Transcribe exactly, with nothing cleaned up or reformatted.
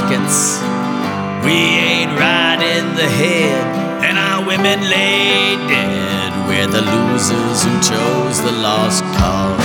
pockets. We ain't right in the head, and our women lay dead. We're the losers who chose the lost cause.